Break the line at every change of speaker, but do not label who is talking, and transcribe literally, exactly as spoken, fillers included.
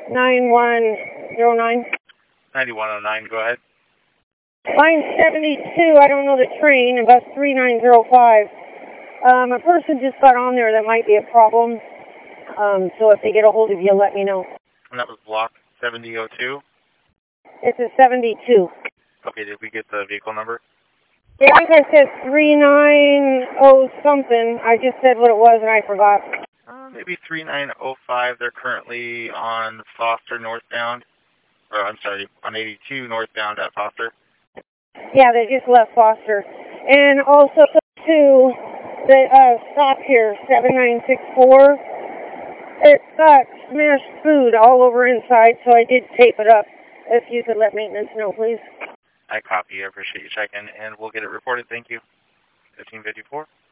nine one zero nine.
ninety-one oh nine, go ahead.
Line seventy-two, I don't know the train, bus three nine zero five. Um, a person just got on there that might be a problem. Um, so if they get a hold of you, let me know.
And that was block seventy oh two?
It's a seventy-two.
Okay, did we get the vehicle number?
Yeah, I think I said three nine oh something. I just said what it was and I forgot.
Uh, maybe three nine oh five. They're currently on Foster northbound. Or, I'm sorry, on eighty-two northbound at Foster.
Yeah, they just left Foster. And also, too, the uh, stop here, seven nine six four, it's got smashed food all over inside, so I did tape it up. If you could let maintenance know, please.
I copy. I appreciate you checking, and we'll get it reported. Thank you. fifteen fifty-four.